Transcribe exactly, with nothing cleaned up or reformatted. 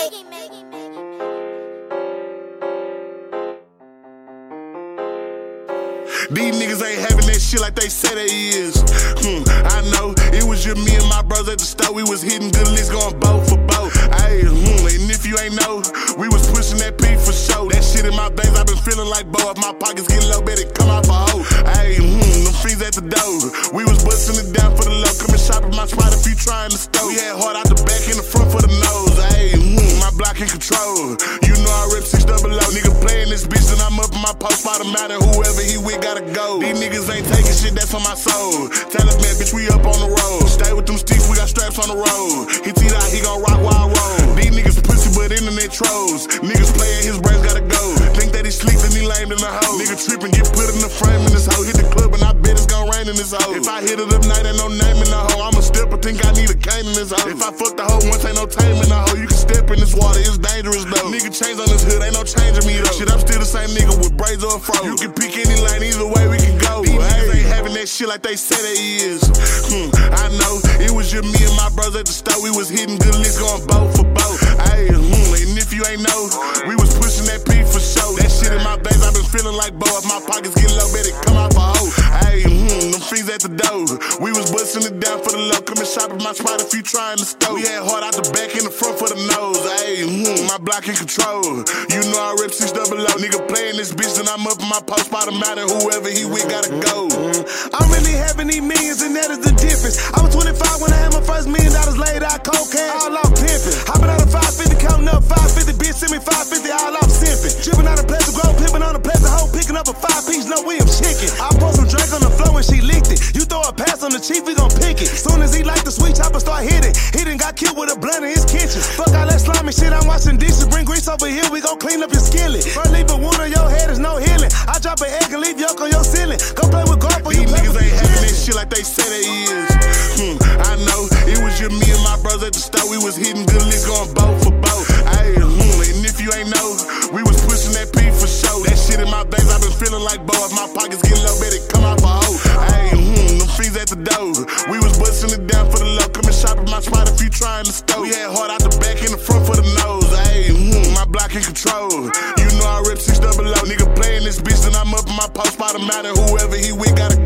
These niggas ain't having that shit like they say they is. Hmm, I know, it was just me and my bros at the store. We was hitting good licks, going both for both. Ayy, hmm, and if you ain't know, we was pushing that P for show. That shit in my veins, I been feeling like Bo. If my pockets get low, better come off a hoe. Ayy, hmm, them fiends at the door. We was busting it down for the low. Come and shop at my spot if you trying to stow. We had hard out the back and the front for the nose. Ayy, hmm, my block in control. You know I rip six double O. Nigga playing this bitch, then I'm up in my post. Spot him out and whoever he with gotta go. These niggas ain't taking shit, that's on my soul. Taliban, bitch, we up on the road. Stay with them sticks, we got straps on the road. He teed out, he gon' rock while I roll. These niggas pussy, but internet trolls. Niggas playing, his brains gotta go. Think that he sleep, then he lame in the hoe. Nigga trippin', get put in the frame in this hoe. Hit the club and I bet it's gon' rain in this hoe. If I hit it up night, ain't no name in the hoe. I'm a stepper, think I need a cane in this hoe. If I fuck the hoe once, ain't no tame in the hoe. You can step in this water, it's dangerous though. Nigga change on this hood, ain't no change in me though. Shit, I'm still the same nigga with braids or a fro. You can pick any lane, either way we can go. These niggas ain't having that shit like they say they is. Hmm, I know, it was just me and my bros at the store. We was hitting good licks, going both for both. Ayy, hmm, and if you ain't know, we was pushing that P for show. That shit in my veins, I been feeling like Bo. If my pockets get low, better come off a hoe. Ayy, hmm, them fiends at the door. We was busting it down for the low. Come and shop at my spot if you trying to stow. We had hard out the back and the front for the nose. Ayy, hmm, my block in control. You know I rip six double O. Nigga playing this bitch, then I'm up in my post. Spot him out and whoever he with gotta go. I'm really having these millions and that is the difference. I was twenty-five when I had my first million dollars laid out cold cash. All off pimping. Hopping out of five fifty, counting up five fifty. Bitch send me five fifty, all off simping. Tripping out of Pleasant Grove, pimping on a Pleasant hoe, picking up a five piece, no Williams chicken. I pour some drink on the floor and she licked it. You throw a pass on the chief, we gon' pick it. Soon as he like the sweet chopper start hitting, he done got killed with a blunt in his kitchen. Fuck all that slimy shit, I'm washing dishes. Bring grease over here, we gon' clean up your skillet. First leave a wound on your head, is no healing. I drop an egg and leave yolk on your ceiling. Go play with golf or you These play niggas with ain't the having gym. that shit like they say they is. Hmm, I know, it was just me and my bros at the store. We was hitting good licks, going both for both. Ayy, hmm, and if you ain't know, we was pushing that P for show. That shit in my veins, I been feeling like Bo. If my pockets get low, better come off a hoe. Ayy, hmm, them fiends at the door. We was busting it down for the low. Come and shop at my spot if you trying to stow. We had hard out the back and the front for the nose. Ayy, hmm, my block in control. You know I rip six double O. Nigga playing this bitch, then I'm up in my post. Spot him out and whoever he with gotta